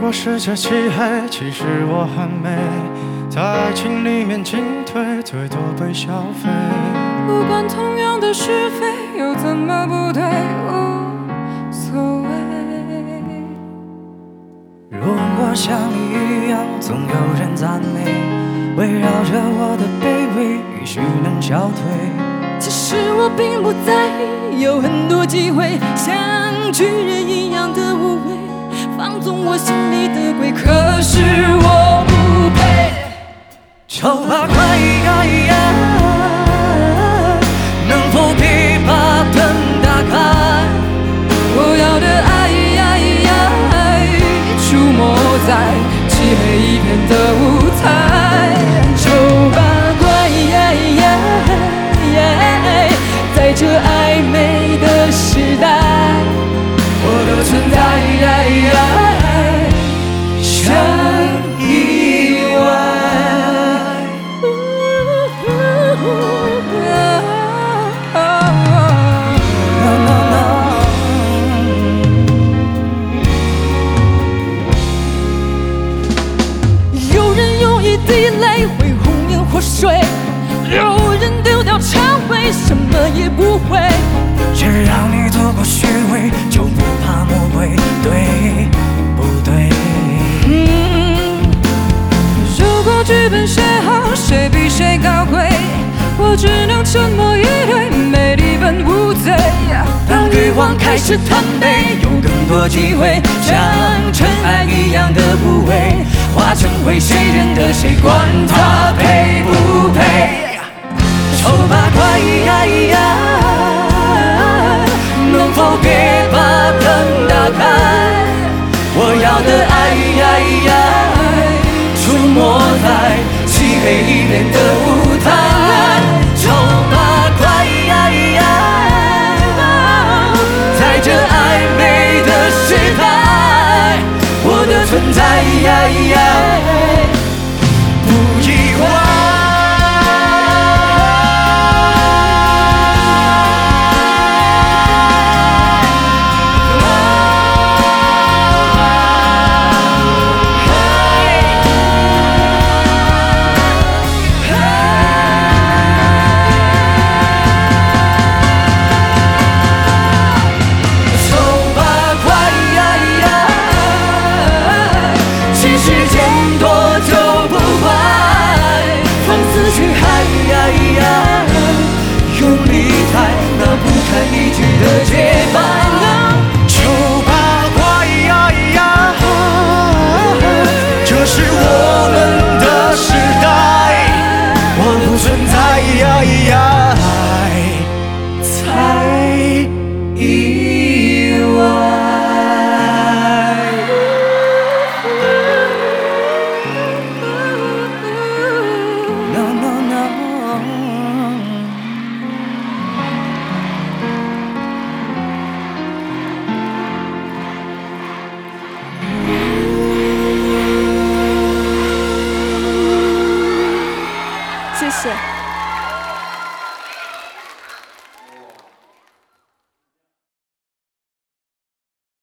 果世界漆黑，其实我很美，在爱情里面进退，最多被消费。 不管同样的是非，又怎么不对，无所谓。 如果像你一样，总有人赞美，围绕着我的卑微，也许能消退。 其实我并不在意，有很多机会像巨人一样的无畏，放纵我心里的鬼。可是我不配。 丑八怪能否别把灯打开？ 我要的爱出没在漆黑一片的舞台。丑八怪在这暧昧的时代，我的存在像意外。有人用一滴泪会红颜祸水，有人丢掉蔷薇，什么也不会。 只要你足够虚伪，就不怕魔鬼，对不对？ 如果剧本写好，谁比谁高贵，我只能沉默以对，美丽本无罪。 当欲望开始贪杯，有更多机会，像尘埃一样的无畏，化成灰，谁认得谁，管他配不配。丑八怪能否别把灯打开？我要的爱出没在漆黑一片的舞